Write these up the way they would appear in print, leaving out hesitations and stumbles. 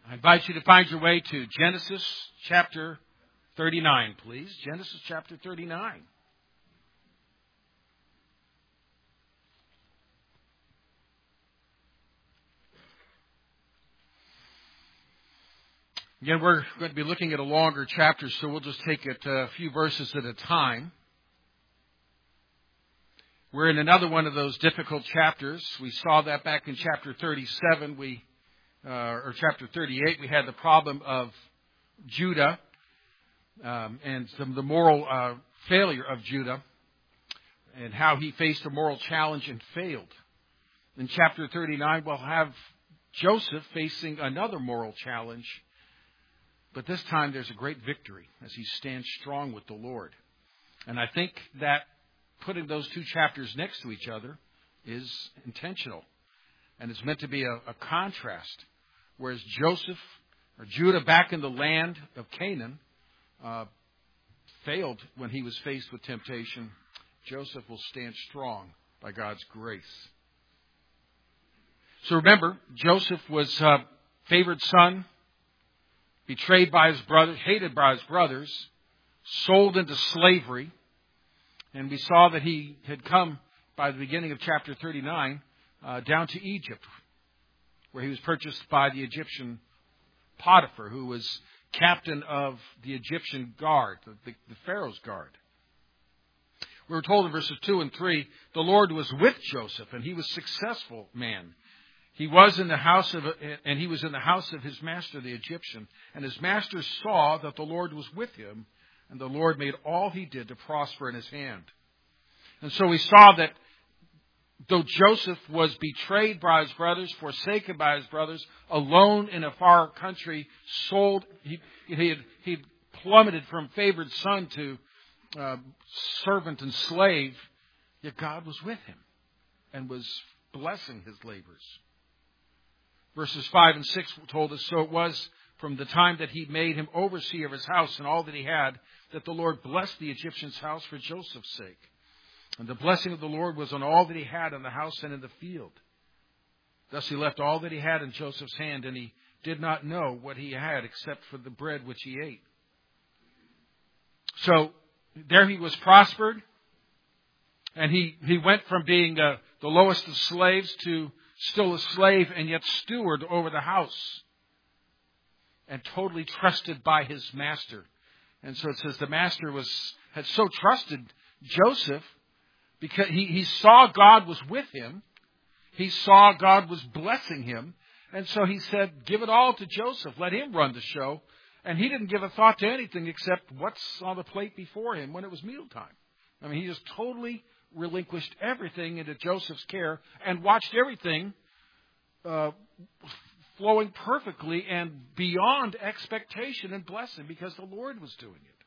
I invite you to find your way to Genesis chapter 39, please. Genesis chapter 39. Again, we're going to be looking at a longer chapter, so we'll just take it a few verses at a time. We're in another one of those difficult chapters. We saw that back in chapter 37, or chapter 38. We had the problem of Judah and the moral failure of Judah and how he faced a moral challenge and failed. In chapter 39, we'll have Joseph facing another moral challenge. But this time there's a great victory as he stands strong with the Lord. And I think that putting those two chapters next to each other is intentional. And it's meant to be a contrast. Whereas Judah back in the land of Canaan failed when he was faced with temptation, Joseph will stand strong by God's grace. So remember, Joseph was a favored son, betrayed by his brothers, hated by his brothers, sold into slavery. And we saw that he had come, by the beginning of chapter 39, down to Egypt, where he was purchased by the Egyptian Potiphar, who was captain of the Egyptian guard, the Pharaoh's guard. We were told in verses 2 and 3, the Lord was with Joseph, and he was a successful man. He was in the house of his master, the Egyptian. And his master saw that the Lord was with him, and the Lord made all he did to prosper in his hand. And so we saw that though Joseph was betrayed by his brothers, forsaken by his brothers, alone in a far country, sold, he plummeted from favored son to servant and slave, yet God was with him and was blessing his labors. Verses 5 and 6 told us, so it was from the time that he made him overseer of his house and all that he had, that the Lord blessed the Egyptian's house for Joseph's sake. And the blessing of the Lord was on all that he had in the house and in the field. Thus he left all that he had in Joseph's hand, and he did not know what he had except for the bread which he ate. So there he was prospered, and he went from being the lowest of slaves to still a slave and yet steward over the house, and totally trusted by his master. And so it says the master had so trusted Joseph because he saw God was with him. He saw God was blessing him. And so he said, give it all to Joseph. Let him run the show. And he didn't give a thought to anything except what's on the plate before him when it was mealtime. I mean, he just totally relinquished everything into Joseph's care and watched everything flowing perfectly and beyond expectation and blessing because the Lord was doing it.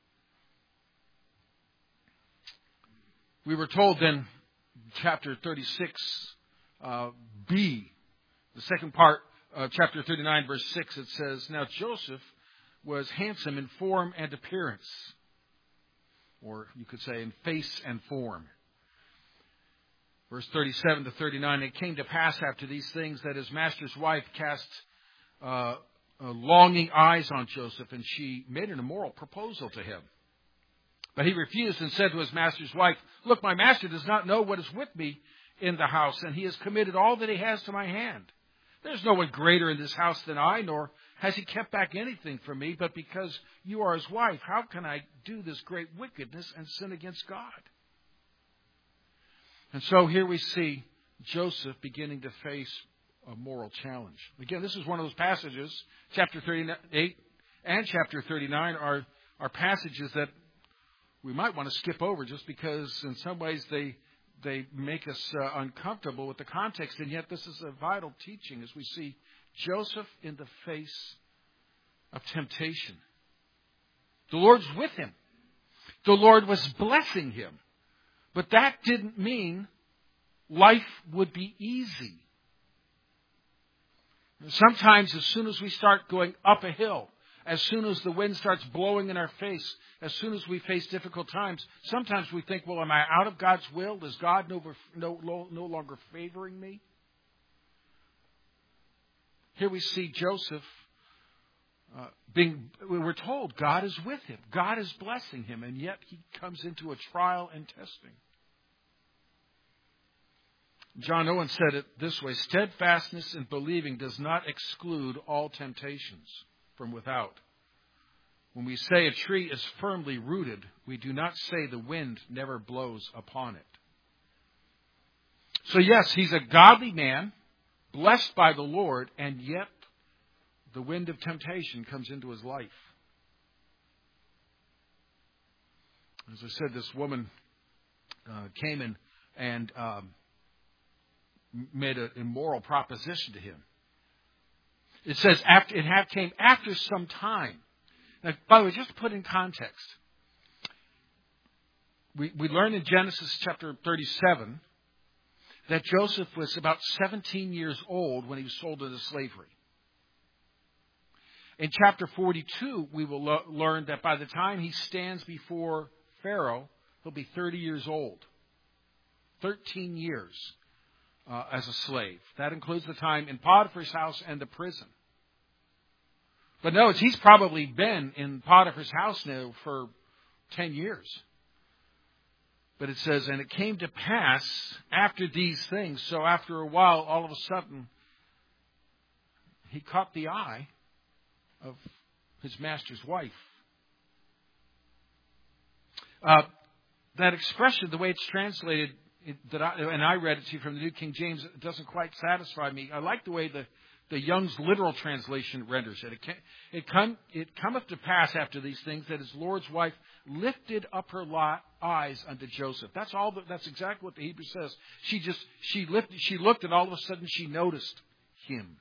We were told in chapter 36, B, the second part of chapter 39, verse 6, it says, now Joseph was handsome in form and appearance, or you could say in face and form. Verse 37 to 39, it came to pass after these things that his master's wife cast longing eyes on Joseph, and she made an immoral proposal to him. But he refused and said to his master's wife, look, my master does not know what is with me in the house, and he has committed all that he has to my hand. There's no one greater in this house than I, nor has he kept back anything from me, but because you are his wife, how can I do this great wickedness and sin against God? And so here we see Joseph beginning to face a moral challenge. Again, this is one of those passages, chapter 38 and chapter 39 are passages that we might want to skip over just because in some ways they make us uncomfortable with the context. And yet this is a vital teaching as we see Joseph in the face of temptation. The Lord's with him. The Lord was blessing him. But that didn't mean life would be easy. Sometimes as soon as we start going up a hill, as soon as the wind starts blowing in our face, as soon as we face difficult times, sometimes we think, well, am I out of God's will? Is God no longer favoring me? Here we see Joseph we're told God is with him. God is blessing him, and yet he comes into a trial and testing. John Owen said it this way: steadfastness in believing does not exclude all temptations from without. When we say a tree is firmly rooted, we do not say the wind never blows upon it. So yes, he's a godly man, blessed by the Lord, and yet the wind of temptation comes into his life. As I said, this woman came in and made an immoral proposition to him. It says it came after some time. Now, by the way, just to put in context, we learn in Genesis chapter 37 that Joseph was about 17 years old when he was sold into slavery. In chapter 42, we will learn that by the time he stands before Pharaoh, he'll be 30 years old. 13 years as a slave. That includes the time in Potiphar's house and the prison. But notice, he's probably been in Potiphar's house now for 10 years. But it says, and it came to pass after these things. So after a while, all of a sudden, he caught the eye of his master's wife. That expression, the way it's translated, I read it to you from the New King James, it doesn't quite satisfy me. I like the way the Young's literal translation renders it. It cometh to pass after these things that his Lord's wife lifted up her eyes unto Joseph. That's exactly what the Hebrew says. She looked, and all of a sudden she noticed him.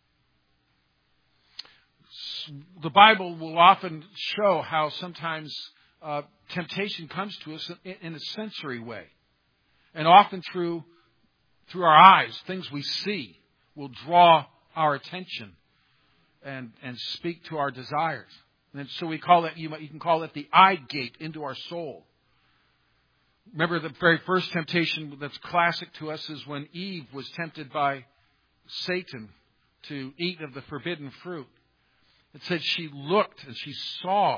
The Bible will often show how sometimes temptation comes to us in a sensory way, and often through our eyes, things we see will draw our attention and speak to our desires. And so we call it, you can call it the eye gate into our soul. Remember, the very first temptation that's classic to us is when Eve was tempted by Satan to eat of the forbidden fruit. It said she looked and she saw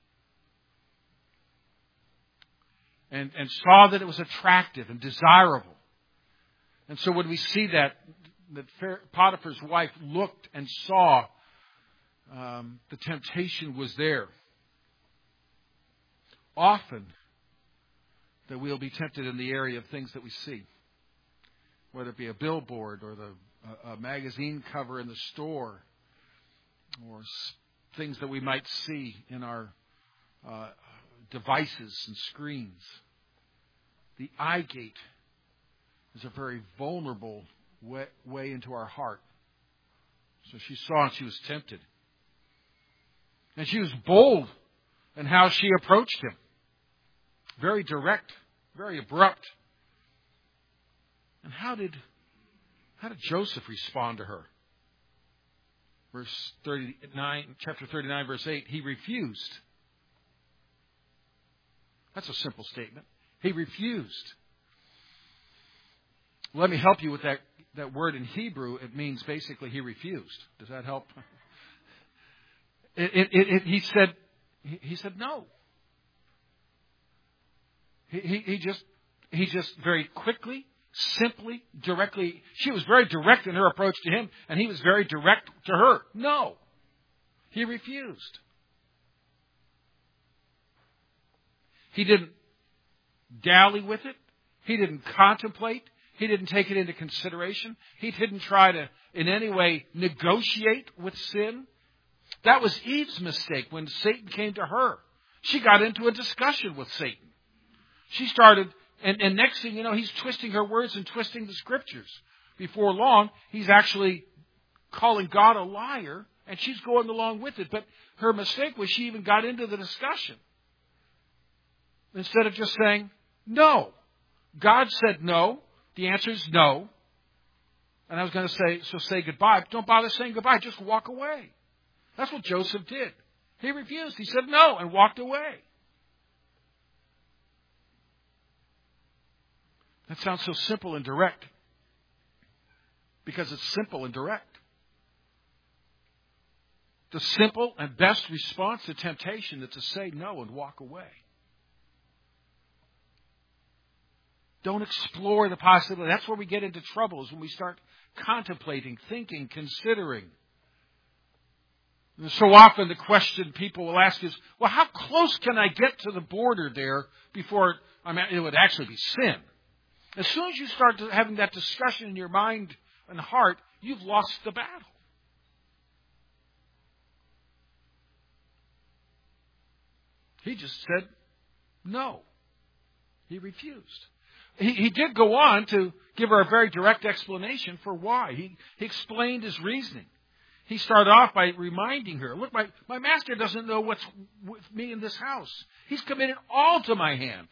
and saw that it was attractive and desirable. And so when we see that Potiphar's wife looked and saw, the temptation was there. Often that we'll be tempted in the area of things that we see, whether it be a billboard or a magazine cover in the store, or things that we might see in our devices and screens. The eye gate is a very vulnerable way into our heart. So she saw and she was tempted. And she was bold in how she approached him. Very direct, very abrupt. And how did Joseph respond to her? Verse 39, chapter 39, verse 8, he refused. That's a simple statement. He refused. Let me help you with that word in Hebrew. It means basically he refused. Does that help? He said no. He just very quickly, simply, directly. She was very direct in her approach to him, and he was very direct to her. No. He refused. He didn't dally with it. He didn't contemplate. He didn't take it into consideration. He didn't try to in any way negotiate with sin. That was Eve's mistake when Satan came to her. She got into a discussion with Satan. She started, and next thing you know, he's twisting her words and twisting the scriptures. Before long, he's actually calling God a liar, and she's going along with it. But her mistake was she even got into the discussion. Instead of just saying, no. God said no. The answer is no. And I was going to say goodbye. Don't bother saying goodbye. Just walk away. That's what Joseph did. He refused. He said no and walked away. That sounds so simple and direct. Because it's simple and direct. the simple and best response to temptation is to say no and walk away. Don't explore the possibility. That's where we get into trouble, is when we start contemplating, thinking, considering. And so often the question people will ask is, well, how close can I get to the border there before it would actually be sin? As soon as you start having that discussion in your mind and heart, you've lost the battle. He just said no. He refused. He did go on to give her a very direct explanation for why. He explained his reasoning. He started off by reminding her, look, my master doesn't know what's with me in this house. He's committed all to my hand.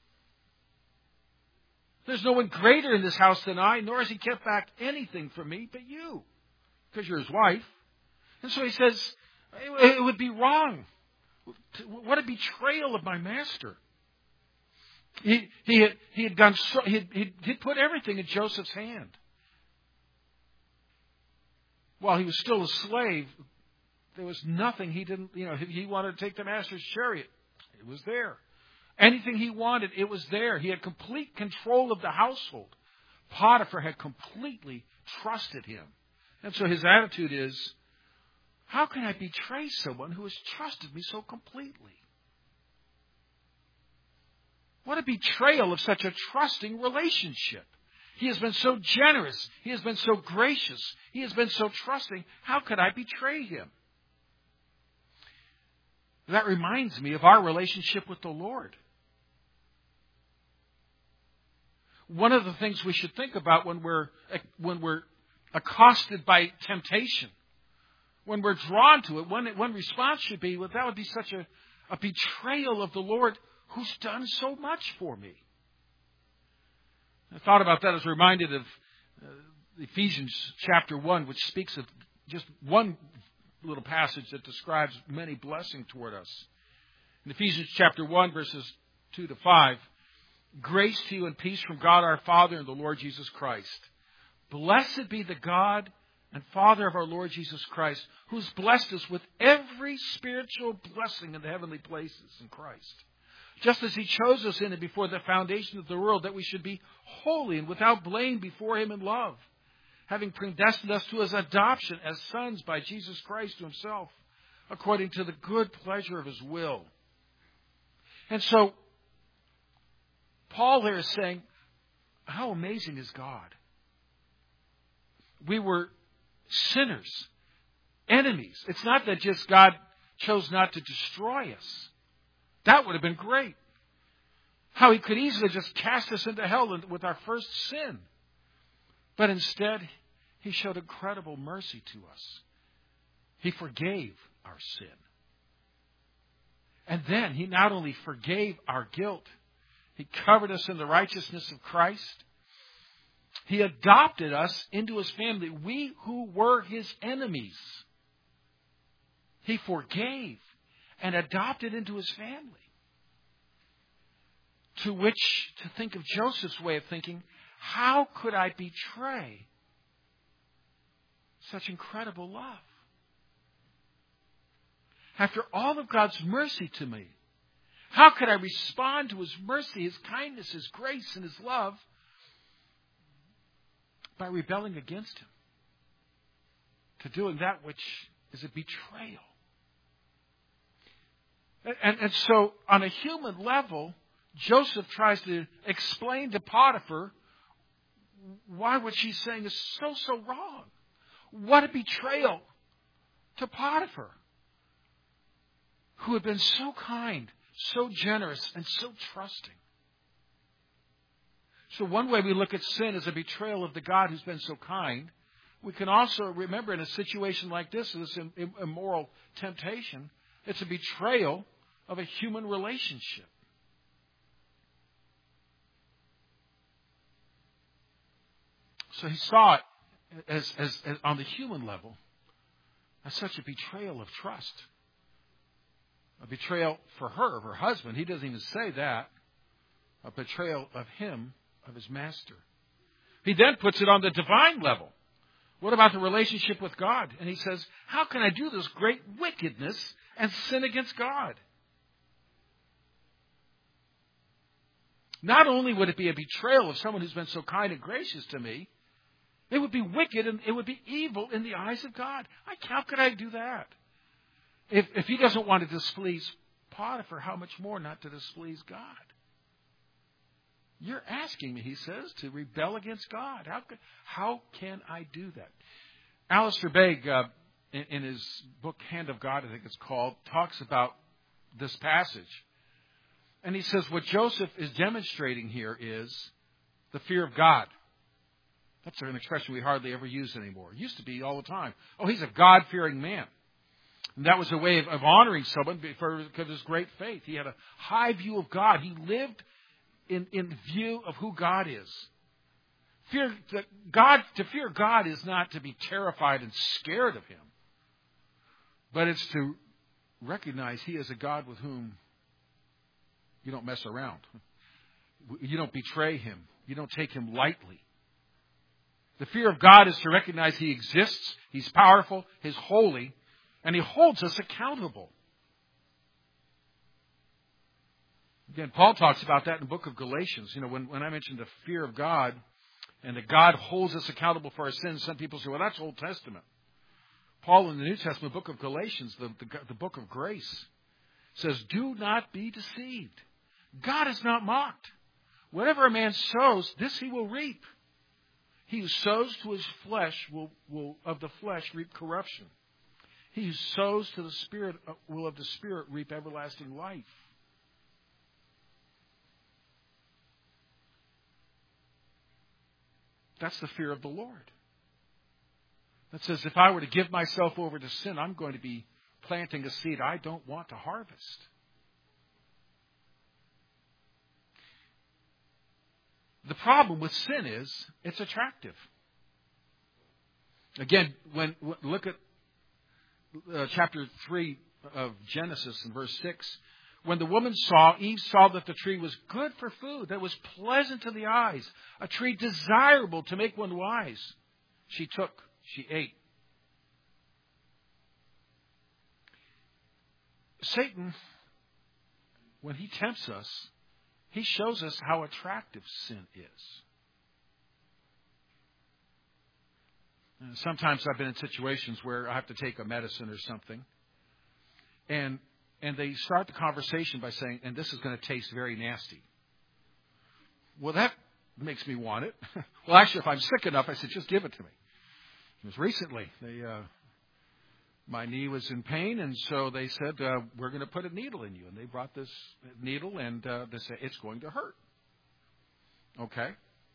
There's no one greater in this house than I, nor has he kept back anything from me but you, because you're his wife. And so he says, it would be wrong. What a betrayal of my master. He had done so. He'd put everything in Joseph's hand. While he was still a slave, there was nothing he didn't. He wanted to take the master's chariot. It was there. Anything he wanted, it was there. He had complete control of the household. Potiphar had completely trusted him, and so his attitude is, how can I betray someone who has trusted me so completely? What a betrayal of such a trusting relationship. He has been so generous. He has been so gracious. He has been so trusting. How could I betray him? That reminds me of our relationship with the Lord. One of the things we should think about when we're accosted by temptation, when we're drawn to it, one response should be, well, that would be such a betrayal of the Lord who's done so much for me. I thought about that. I was reminded of Ephesians chapter 1, which speaks of just one little passage that describes many blessings toward us. In Ephesians chapter 1, verses 2 to 5, grace to you and peace from God our Father and the Lord Jesus Christ. Blessed be the God and Father of our Lord Jesus Christ, who's blessed us with every spiritual blessing in the heavenly places in Christ. Just as he chose us in it before the foundation of the world, that we should be holy and without blame before him in love, having predestined us to his adoption as sons by Jesus Christ to himself, according to the good pleasure of his will. And so, Paul here is saying, how amazing is God? We were sinners, enemies. It's not that just God chose not to destroy us. That would have been great. How he could easily just cast us into hell with our first sin. But instead, he showed incredible mercy to us. He forgave our sin. And then he not only forgave our guilt, he covered us in the righteousness of Christ. He adopted us into his family. We who were his enemies, he forgave and adopted into his family. To which, to think of Joseph's way of thinking, how could I betray such incredible love? After all of God's mercy to me, how could I respond to his mercy, his kindness, his grace, and his love by rebelling against him? To doing that which is a betrayal. And so, on a human level, Joseph tries to explain to Potiphar why what she's saying is so wrong. What a betrayal to Potiphar, who had been so kind, so generous, and so trusting. So one way we look at sin as a betrayal of the God who's been so kind. We can also remember in a situation like this immoral temptation, it's a betrayal of a human relationship. So he saw it as on the human level as such a betrayal of trust. A betrayal for her, of her husband. He doesn't even say that. A betrayal of him, of his master. He then puts it on the divine level. What about the relationship with God? And he says, how can I do this great wickedness and sin against God? Not only would it be a betrayal of someone who's been so kind and gracious to me, it would be wicked and it would be evil in the eyes of God. How could I do that? If he doesn't want to displease Potiphar, how much more not to displease God? You're asking me, he says, to rebel against God. How can I do that? Alistair Begg, in his book, Hand of God, I think it's called, talks about this passage. And he says what Joseph is demonstrating here is the fear of God. That's an expression we hardly ever use anymore. It used to be all the time. Oh, he's a God-fearing man. And that was a way of honoring someone because of his great faith. He had a high view of God. He lived in view of who God is. To fear God is not to be terrified and scared of him, but it's to recognize he is a God with whom you don't mess around. You don't betray him. You don't take him lightly. The fear of God is to recognize he exists, he's powerful, he's holy, and he holds us accountable. Again, Paul talks about that in the book of Galatians. You know, when I mentioned the fear of God and that God holds us accountable for our sins, some people say, well, that's Old Testament. Paul in the New Testament book of Galatians, the book of grace, says, do not be deceived. God is not mocked. Whatever a man sows, this he will reap. He who sows to his flesh will of the flesh reap corruption. He who sows to the Spirit will of the Spirit reap everlasting life. That's the fear of the Lord. That says if I were to give myself over to sin, I'm going to be planting a seed I don't want to harvest. The problem with sin is it's attractive. Again, look at chapter 3 of Genesis in verse 6. When the woman Eve saw that the tree was good for food, that was pleasant to the eyes, a tree desirable to make one wise, she ate. Satan, when he tempts us, he shows us how attractive sin is. And sometimes I've been in situations where I have to take a medicine or something, and they start the conversation by saying, and this is going to taste very nasty. Well, that makes me want it. Well, actually, if I'm sick enough, I said, just give it to me. It was recently. My knee was in pain, and so they said, we're going to put a needle in you. And they brought this needle, and they said, it's going to hurt. Okay.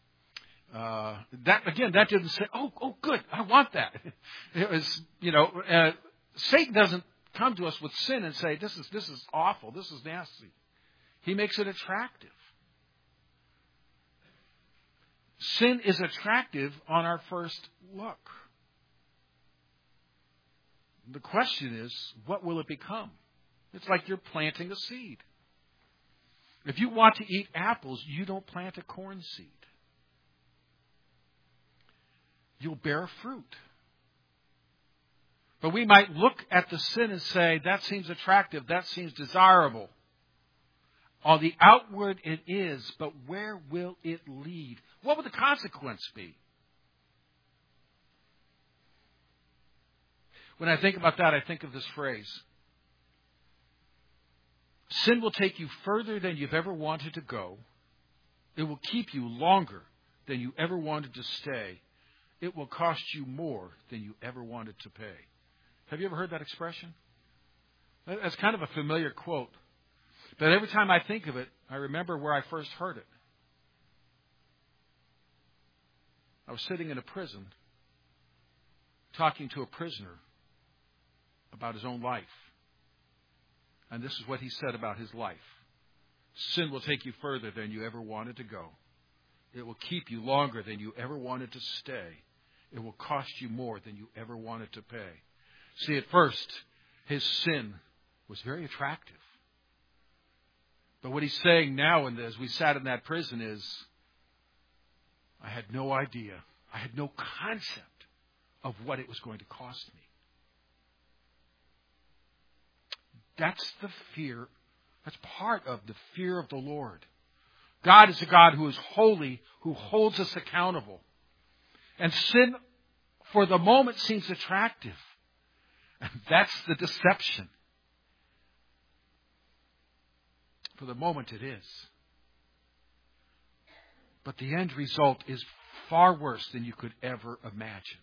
That didn't say, oh, good, I want that. It was, Satan doesn't come to us with sin and say, this is awful, this is nasty. He makes it attractive. Sin is attractive on our first look. The question is, what will it become? It's like you're planting a seed. If you want to eat apples, you don't plant a corn seed. You'll bear fruit. But we might look at the sin and say, that seems attractive, that seems desirable. On the outward it is, but where will it lead? What will the consequence be? When I think about that, I think of this phrase. Sin will take you further than you've ever wanted to go. It will keep you longer than you ever wanted to stay. It will cost you more than you ever wanted to pay. Have you ever heard that expression? That's kind of a familiar quote. But every time I think of it, I remember where I first heard it. I was sitting in a prison talking to a prisoner about his own life. And this is what he said about his life. Sin will take you further than you ever wanted to go. It will keep you longer than you ever wanted to stay. It will cost you more than you ever wanted to pay. See, at first, his sin was very attractive. But what he's saying now, as we sat in that prison, is, I had no idea. I had no concept of what it was going to cost me. That's the fear. That's part of the fear of the Lord. God is a God who is holy, who holds us accountable. And sin, for the moment, seems attractive. And that's the deception. For the moment, it is. But the end result is far worse than you could ever imagine.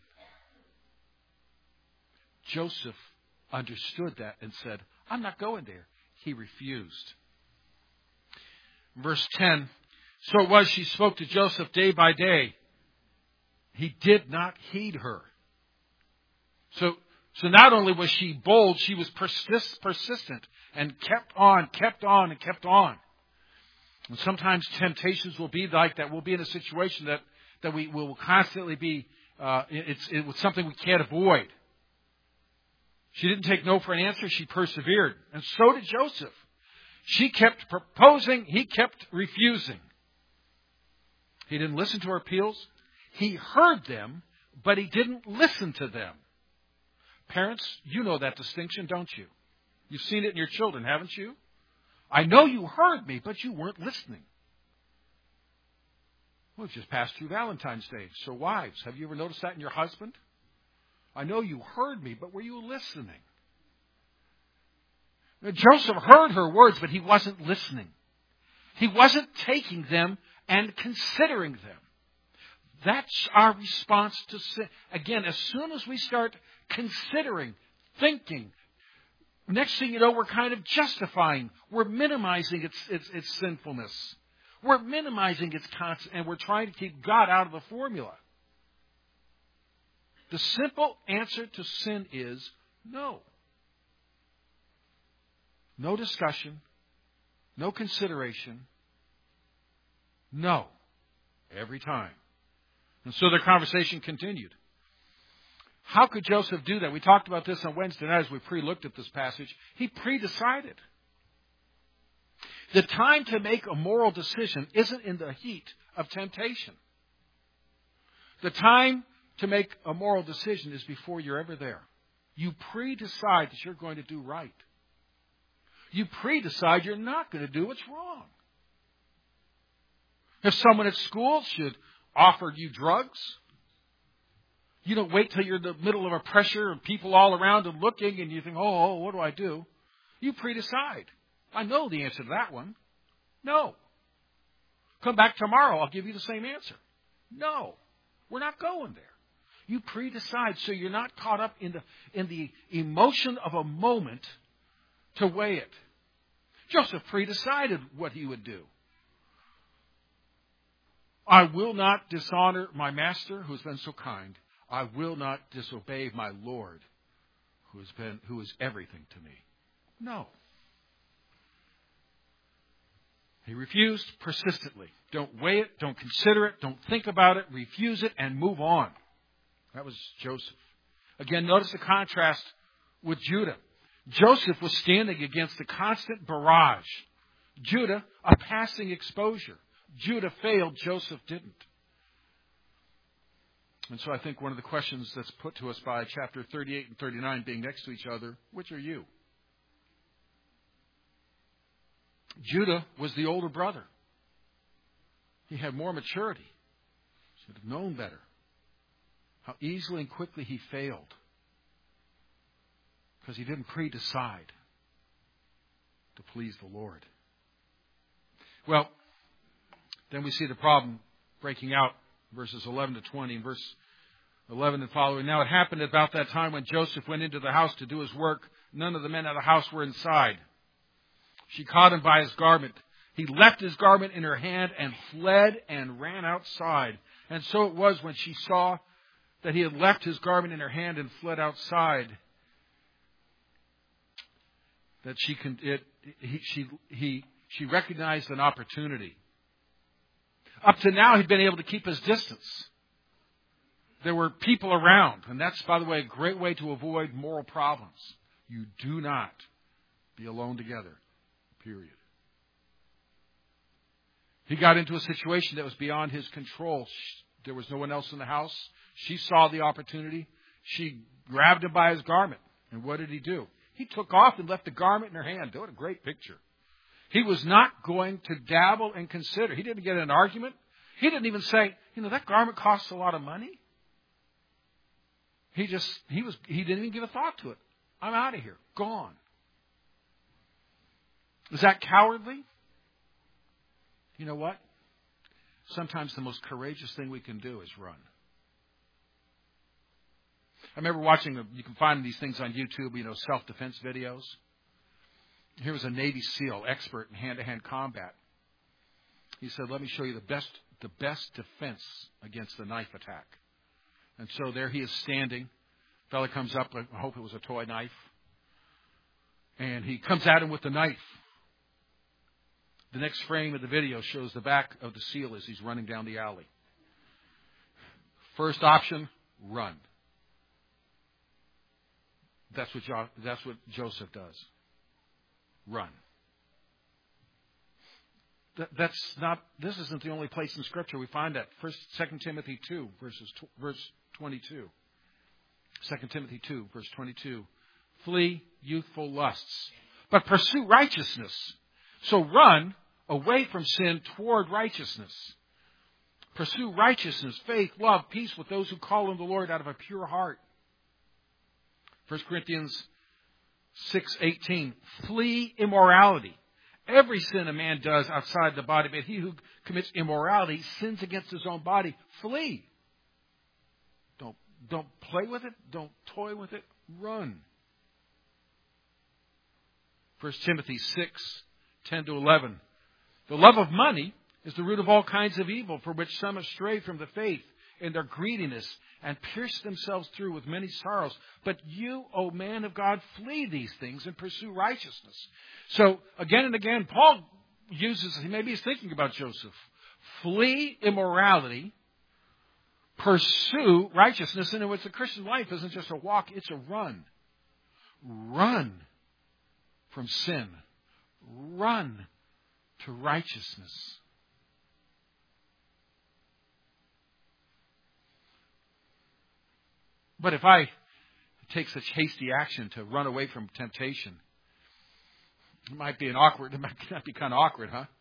Joseph understood that and said, I'm not going there. He refused. Verse 10, so it was she spoke to Joseph day by day. He did not heed her. So not only was she bold, she was persistent and kept on. And sometimes temptations will be like that. We'll be in a situation that we will constantly be, it's something we can't avoid. She didn't take no for an answer. She persevered. And so did Joseph. She kept proposing. He kept refusing. He didn't listen to her appeals. He heard them, but he didn't listen to them. Parents, you know that distinction, don't you? You've seen it in your children, haven't you? I know you heard me, but you weren't listening. Well, we've just passed through Valentine's Day. So wives, have you ever noticed that in your husband? I know you heard me, but were you listening? Now, Joseph heard her words, but he wasn't listening. He wasn't taking them and considering them. That's our response to sin. Again, as soon as we start considering, thinking, next thing you know, we're kind of justifying. We're minimizing its sinfulness. We're minimizing its consequences, and we're trying to keep God out of the formula. The simple answer to sin is no. No discussion. No consideration. No. Every time. And so their conversation continued. How could Joseph do that? We talked about this on Wednesday night as we pre-looked at this passage. He pre-decided. The time to make a moral decision isn't in the heat of temptation. The time to make a moral decision is before you're ever there. You pre-decide that you're going to do right. You pre-decide you're not going to do what's wrong. If someone at school should offer you drugs, you don't wait till you're in the middle of a pressure and people all around and looking and you think, oh, what do I do? You pre-decide. I know the answer to that one. No. Come back tomorrow, I'll give you the same answer. No. We're not going there. You pre-decide so you're not caught up in the emotion of a moment to weigh it. Joseph pre-decided what he would do. I will not dishonor my master who has been so kind. I will not disobey my Lord who is everything to me. No. He refused persistently. Don't weigh it. Don't consider it. Don't think about it. Refuse it and move on. That was Joseph. Again, notice the contrast with Judah. Joseph was standing against a constant barrage. Judah, a passing exposure. Judah failed. Joseph didn't. And so I think one of the questions that's put to us by chapter 38 and 39 being next to each other, which are you? Judah was the older brother. He had more maturity. Should have known better. How easily and quickly he failed. Because he didn't pre-decide to please the Lord. Well, then we see the problem breaking out, verses 11 to 20, and verse 11 and following. Now it happened about that time when Joseph went into the house to do his work, none of the men of the house were inside. She caught him by his garment. He left his garment in her hand and fled and ran outside. And so it was when she saw that he had left his garment in her hand and fled outside, that she recognized an opportunity. Up to now, he'd been able to keep his distance. There were people around, and that's, by the way, a great way to avoid moral problems. You do not be alone together, period. He got into a situation that was beyond his control. There was no one else in the house. She saw the opportunity. she grabbed him by his garment. And what did he do? He took off and left the garment in her hand. What a great picture. He was not going to dabble and consider. He didn't get in an argument. He didn't even say, that garment costs a lot of money. He didn't even give a thought to it. I'm out of here. Gone. Is that cowardly? You know what? Sometimes the most courageous thing we can do is run. I remember watching, you can find these things on YouTube, self-defense videos. Here was a Navy SEAL, expert in hand-to-hand combat. He said, let me show you the best defense against the knife attack. And so there he is standing. Fella comes up, I hope it was a toy knife. And he comes at him with the knife. The next frame of the video shows the back of the SEAL as he's running down the alley. First option, run. That's what Joseph does. Run. This isn't the only place in Scripture we find that. 2 Timothy 2, verse 22. 2 Timothy 2, verse 22. Flee youthful lusts, but pursue righteousness. So run away from sin toward righteousness. Pursue righteousness, faith, love, peace with those who call on the Lord out of a pure heart. 1 Corinthians 6:18. Flee immorality. Every sin a man does outside the body, but he who commits immorality sins against his own body. Flee. Don't play with it. Don't toy with it. Run. 1 Timothy 6:10-11. The love of money is the root of all kinds of evil, for which some have strayed from the faith in their greediness and pierced themselves through with many sorrows. But you, O man of God, flee these things and pursue righteousness. So again and again, Paul maybe he's thinking about Joseph. Flee immorality, pursue righteousness. And the Christian life isn't just a walk, it's a run. Run from sin. Run to righteousness. But if I take such hasty action to run away from temptation, it might be kind of awkward, huh?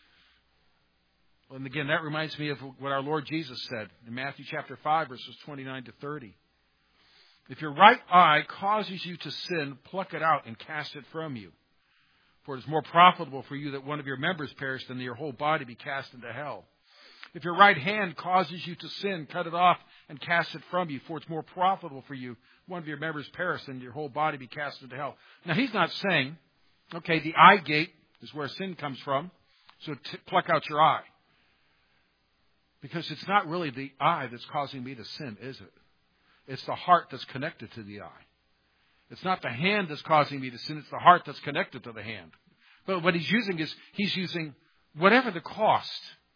And again, that reminds me of what our Lord Jesus said in Matthew chapter 5, verses 29-30. If your right eye causes you to sin, pluck it out and cast it from you. For it is more profitable for you that one of your members perish than that your whole body be cast into hell. If your right hand causes you to sin, cut it off and cast it from you. For it's more profitable for you one of your members perish than your whole body be cast into hell. Now, he's not saying, okay, the eye gate is where sin comes from, so pluck out your eye. Because it's not really the eye that's causing me to sin, is it? It's the heart that's connected to the eye. It's not the hand that's causing me to sin, it's the heart that's connected to the hand. But what he's using whatever the cost,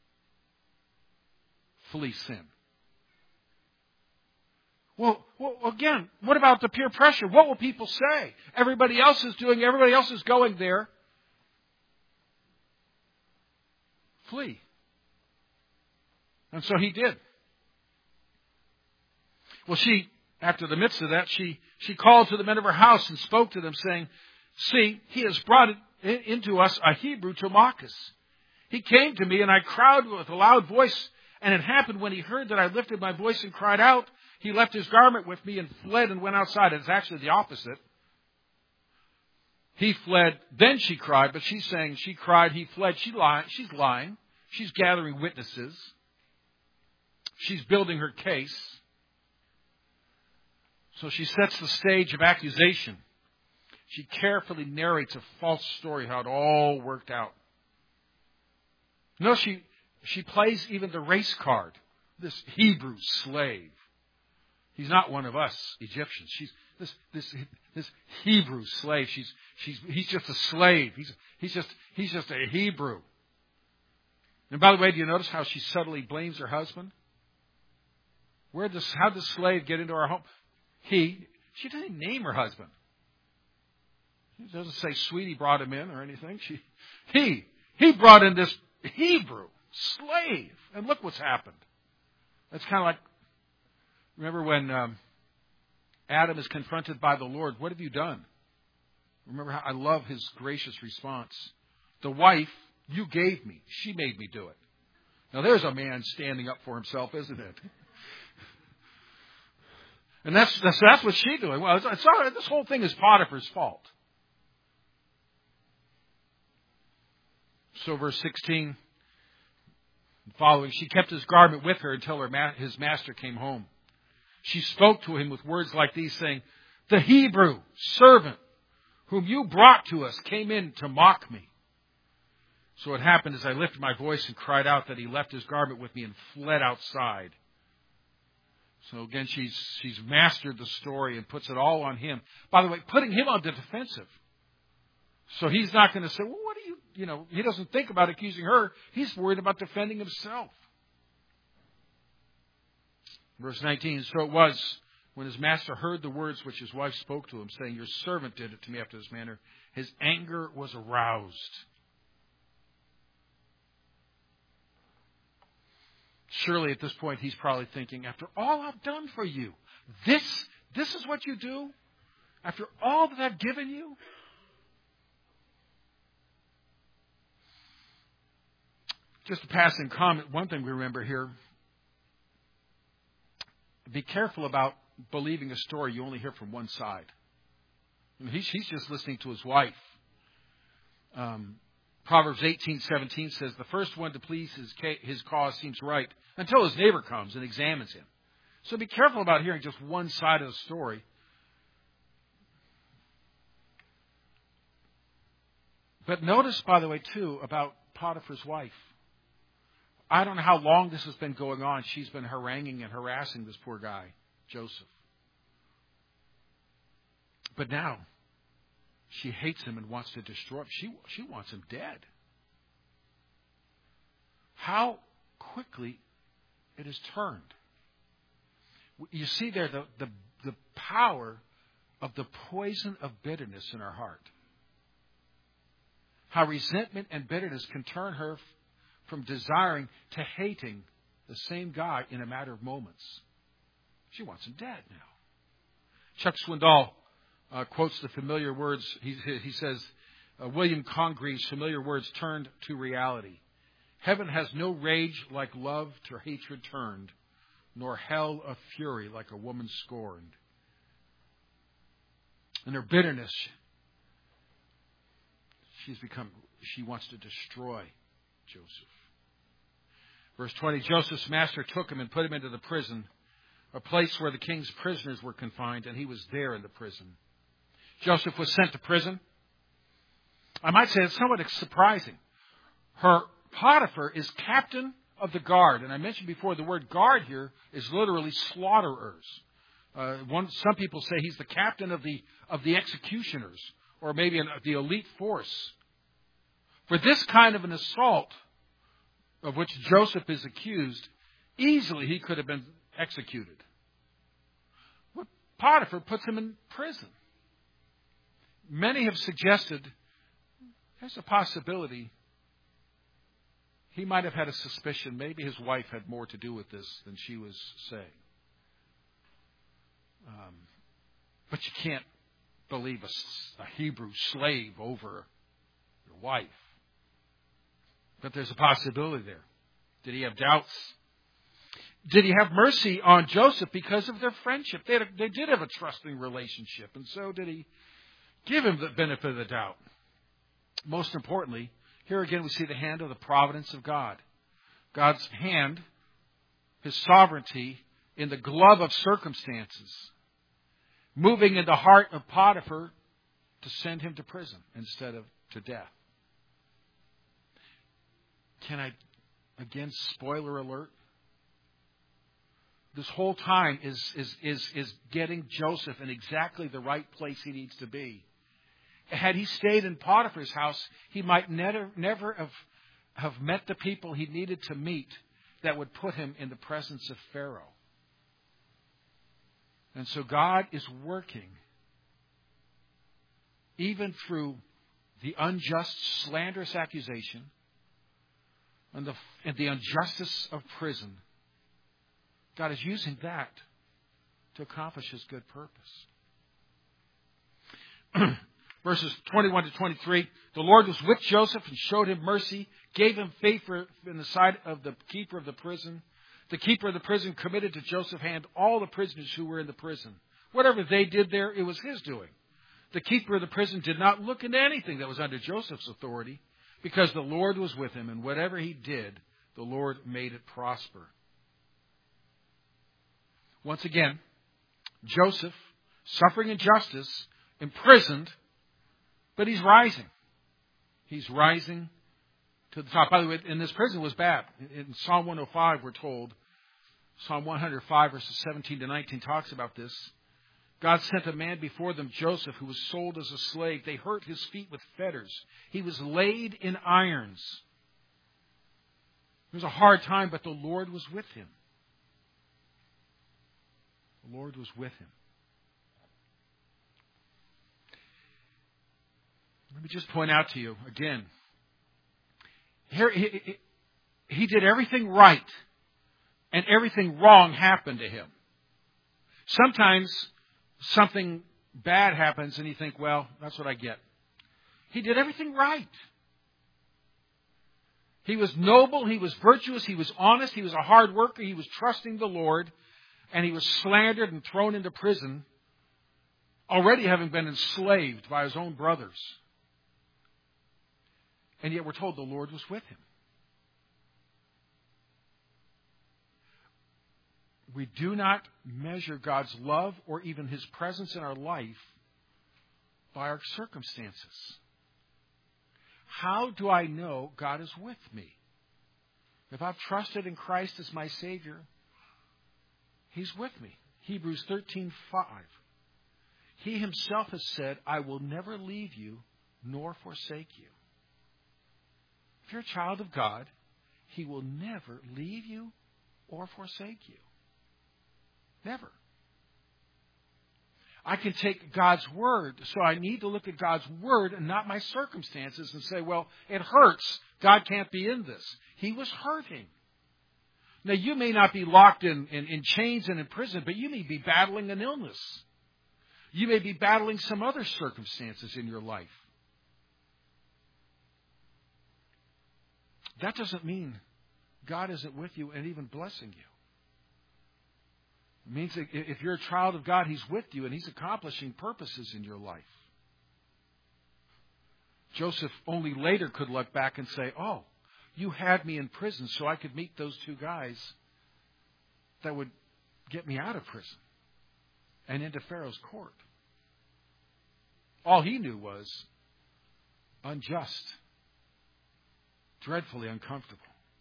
flee sin. Well, again, what about the peer pressure? What will people say? Everybody else is going there. Flee. And so he did. Well, after the midst of that, she called to the men of her house and spoke to them, saying, see, he has brought into us a Hebrew to mock us. He came to me, and I cried with a loud voice. And it happened when he heard that I lifted my voice and cried out, he left his garment with me and fled and went outside. It's actually the opposite. He fled, then she cried, but she's saying she cried, he fled. She's lying. She's gathering witnesses. She's building her case. So she sets the stage of accusation. She carefully narrates a false story, how it all worked out. No, she plays even the race card. This Hebrew slave. He's not one of us Egyptians. She's this Hebrew slave. He's just a slave. He's just a Hebrew. And by the way, do you notice how she subtly blames her husband? How did the slave get into our home? She doesn't name her husband. She doesn't say Sweetie brought him in or anything. He brought in this Hebrew slave. And look what's happened. It's kind of like, remember when Adam is confronted by the Lord, what have you done? Remember how I love his gracious response. The wife you gave me, she made me do it. Now there's a man standing up for himself, isn't it? And that's what she's doing. Well, it's all right. This whole thing is Potiphar's fault. So verse 16, following, she kept his garment with her until his master came home. She spoke to him with words like these, saying, the Hebrew servant whom you brought to us came in to mock me. So it happened as I lifted my voice and cried out that he left his garment with me and fled outside. So again, she's mastered the story and puts it all on him. By the way, putting him on the defensive. So he's not going to say, well, what are you, he doesn't think about accusing her. He's worried about defending himself. Verse 19, so it was when his master heard the words which his wife spoke to him, saying, your servant did it to me after this manner, his anger was aroused. Surely at this point he's probably thinking, after all I've done for you, this is what you do? After all that I've given you? Just a passing comment, one thing we remember here, be careful about believing a story you only hear from one side. He's just listening to his wife. Proverbs 18:17 says, the first one to please his cause seems right until his neighbor comes and examines him. So be careful about hearing just one side of the story. But notice, by the way, too, about Potiphar's wife. I don't know how long this has been going on. She's been haranguing and harassing this poor guy, Joseph. But now, she hates him and wants to destroy him. She wants him dead. How quickly it is turned. You see there the power of the poison of bitterness in our heart. How resentment and bitterness can turn her from desiring to hating the same guy in a matter of moments. She wants him dead now. Chuck Swindoll quotes the familiar words. He says, William Congreve's familiar words turned to reality. Heaven has no rage like love to hatred turned, nor hell of fury like a woman scorned. In her bitterness, she wants to destroy Joseph. Verse 20, Joseph's master took him and put him into the prison, a place where the king's prisoners were confined, and he was there in the prison. Joseph was sent to prison. I might say it's somewhat surprising. Potiphar is captain of the guard, and I mentioned before the word guard here is literally slaughterers. Some people say he's the captain of the executioners, or maybe the elite force. For this kind of an assault of which Joseph is accused, easily he could have been executed. But Potiphar puts him in prison. Many have suggested there's a possibility he might have had a suspicion. Maybe his wife had more to do with this than she was saying. But you can't believe a Hebrew slave over your wife. But there's a possibility there. Did he have doubts? Did he have mercy on Joseph because of their friendship? They did have a trusting relationship. And so did he give him the benefit of the doubt? Most importantly, here again we see the hand of the providence of God. God's hand, His sovereignty in the glove of circumstances, moving in the heart of Potiphar to send him to prison instead of to death. Can I, again, spoiler alert? This whole time is getting Joseph in exactly the right place he needs to be. Had he stayed in Potiphar's house, he might never have met the people he needed to meet that would put him in the presence of Pharaoh. And so God is working even through the unjust, slanderous accusation and the injustice of prison. God is using that to accomplish His good purpose. Verses 21 to 23, the Lord was with Joseph and showed him mercy, gave him favor in the sight of the keeper of the prison. The keeper of the prison committed to Joseph's hand all the prisoners who were in the prison. Whatever they did there, it was his doing. The keeper of the prison did not look into anything that was under Joseph's authority, because the Lord was with him, and whatever he did, the Lord made it prosper. Once again, Joseph, suffering injustice, imprisoned, but he's rising. He's rising to the top. By the way, in this prison was bad. In Psalm 105, we're told, Psalm 105, verses 17 to 19 talks about this. God sent a man before them, Joseph, who was sold as a slave. They hurt his feet with fetters. He was laid in irons. It was a hard time, but the Lord was with him. The Lord was with him. Let me just point out to you again. Here, he did everything right, and everything wrong happened to him. Sometimes something bad happens, and you think, well, that's what I get. He did everything right. He was noble, he was virtuous, he was honest, he was a hard worker, he was trusting the Lord, and he was slandered and thrown into prison, already having been enslaved by his own brothers. And yet we're told the Lord was with him. We do not measure God's love or even His presence in our life by our circumstances. How do I know God is with me? If I've trusted in Christ as my Savior, He's with me. Hebrews 13:5. He Himself has said, I will never leave you nor forsake you. If you're a child of God, He will never leave you or forsake you. Never. I can take God's Word, so I need to look at God's Word and not my circumstances and say, well, it hurts. God can't be in this. He was hurting. Now, you may not be locked in chains and in prison, but you may be battling an illness. You may be battling some other circumstances in your life. That doesn't mean God isn't with you and even blessing you. It means that if you're a child of God, He's with you and He's accomplishing purposes in your life. Joseph only later could look back and say, oh, you had me in prison so I could meet those two guys that would get me out of prison and into Pharaoh's court. All he knew was unjust, dreadfully uncomfortable.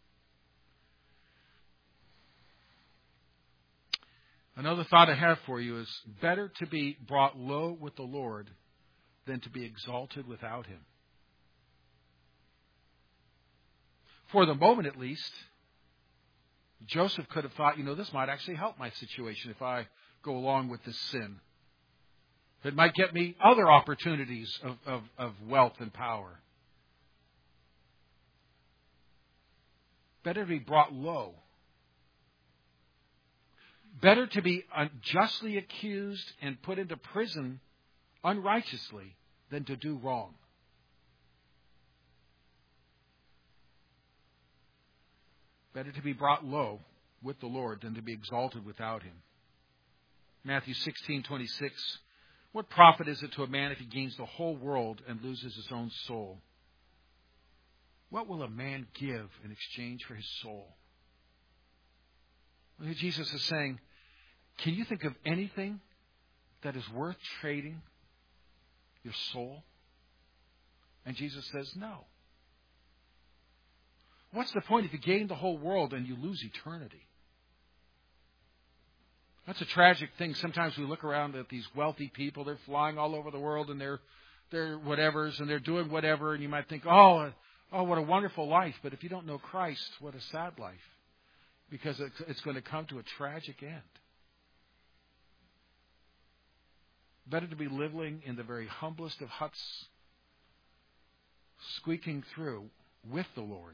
Another thought I have for you is better to be brought low with the Lord than to be exalted without Him. For the moment at least, Joseph could have thought, this might actually help my situation if I go along with this sin. It might get me other opportunities of wealth and power. Better to be brought low. Better to be unjustly accused and put into prison unrighteously than to do wrong. Better to be brought low with the Lord than to be exalted without Him. Matthew 16:26. What profit is it to a man if he gains the whole world and loses his own soul? What will a man give in exchange for his soul? Jesus is saying, can you think of anything that is worth trading your soul? And Jesus says, no. What's the point if you gain the whole world and you lose eternity? That's a tragic thing. Sometimes we look around at these wealthy people. They're flying all over the world and they're whatevers and they're doing whatever. And you might think, oh, what a wonderful life. But if you don't know Christ, what a sad life. Because it's going to come to a tragic end. Better to be living in the very humblest of huts, squeaking through with the Lord,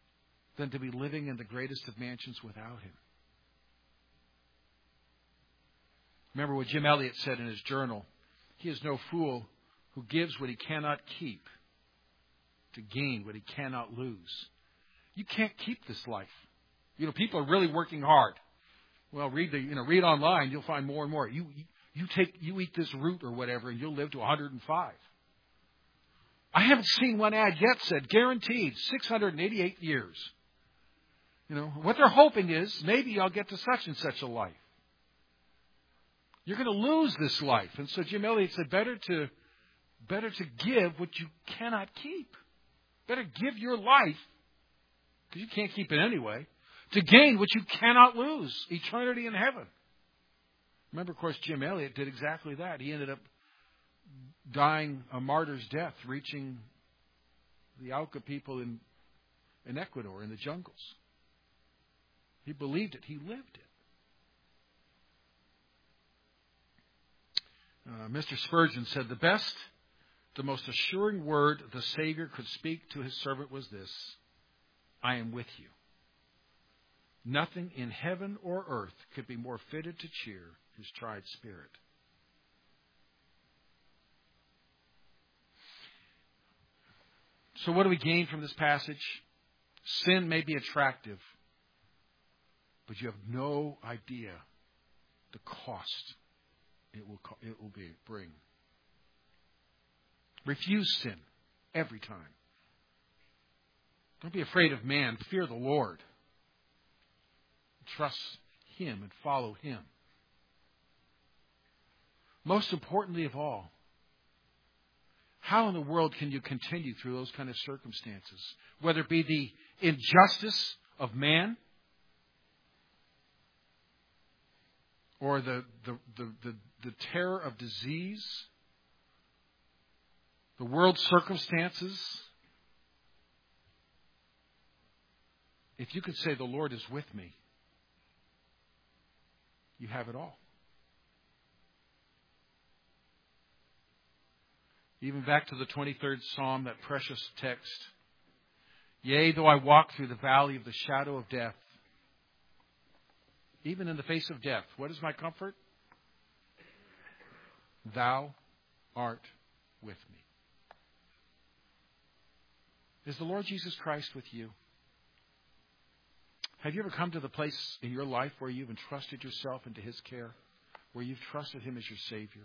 than to be living in the greatest of mansions without Him. Remember what Jim Elliot said in his journal. He is no fool who gives what he cannot keep to gain what he cannot lose. You can't keep this life. People are really working hard. Well, read online. You'll find more and more. You eat this root or whatever, and you'll live to 105. I haven't seen one ad yet said guaranteed 688 years. What they're hoping is maybe I'll get to such and such a life. You're going to lose this life, and so Jim Elliot said, better to give what you cannot keep. Better give your life, because you can't keep it anyway, to gain what you cannot lose, eternity in heaven. Remember, of course, Jim Elliot did exactly that. He ended up dying a martyr's death, reaching the Auca people in Ecuador, in the jungles. He believed it. He lived it. Mr. Spurgeon said, the most assuring word the Savior could speak to his servant was this: I am with you. Nothing in heaven or earth could be more fitted to cheer his tried spirit. So what do we gain from this passage? Sin may be attractive, but you have no idea the cost it will bring. Refuse sin every time. Don't be afraid of man. Fear the Lord. Trust Him and follow Him. Most importantly of all, how in the world can you continue through those kind of circumstances? Whether it be the injustice of man, or the terror of disease, the world's circumstances. If you could say the Lord is with me, you have it all. Even back to the 23rd Psalm, that precious text. Yea, though I walk through the valley of the shadow of death, even in the face of death, what is my comfort? Thou art with me. Is the Lord Jesus Christ with you? Have you ever come to the place in your life where you've entrusted yourself into His care, where you've trusted Him as your Savior?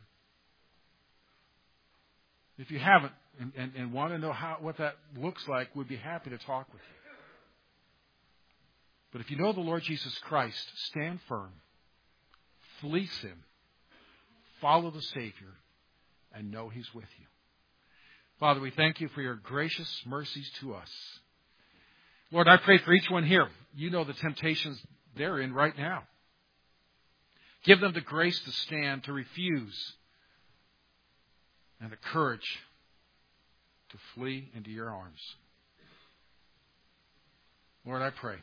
If you haven't and want to know what that looks like, we'd be happy to talk with you. But if you know the Lord Jesus Christ, stand firm, flee sin, follow the Savior, and know He's with you. Father, we thank you for your gracious mercies to us. Lord, I pray for each one here. You know the temptations they're in right now. Give them the grace to stand, to refuse, and the courage to flee into your arms. Lord, I pray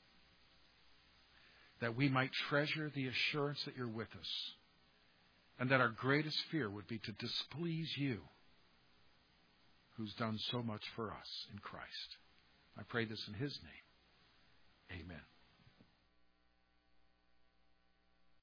that we might treasure the assurance that you're with us, and that our greatest fear would be to displease you, who's done so much for us in Christ. I pray this in His name. Amen.